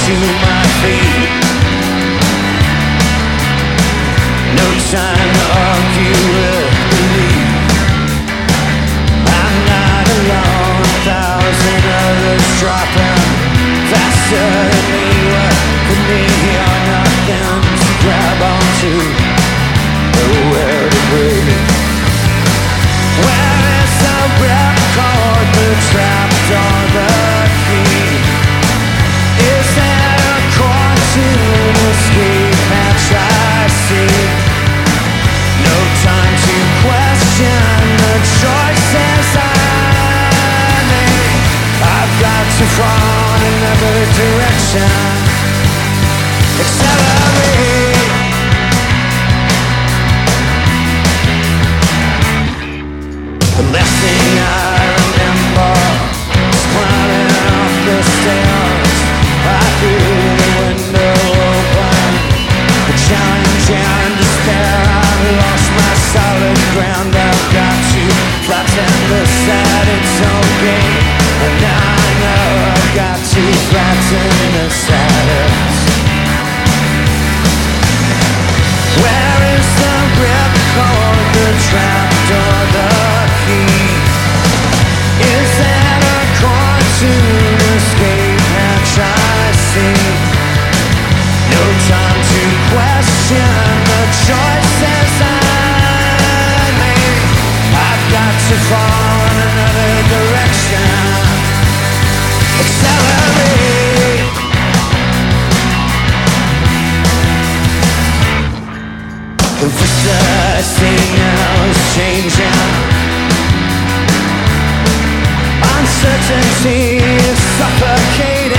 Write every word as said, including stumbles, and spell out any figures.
to my feet. No time to argue with belief. I'm not alone, a thousand others dropping faster than me. What for me are nothing to grab onto, nowhere to breathe. Where is the ripcord, the trap door, the key? Is that a chord to escape hatch I see? No time to question the choices I make. I've got to fall in another direction. Accelerate. The last thing I remember is climbing up the stairs. I threw the window open, a challenge and despair. I've lost my solid ground. I've got to flatten this that it's okay. And now I know I've got to flatten this that it's. Where is the ripcord, the trapdoor, the key? Is that a cartoon escape hatch I see? No time to question the choices I make. I've got to fall in another direction. Accelerate. The vista I see now is changing. Uncertainty is suffocating.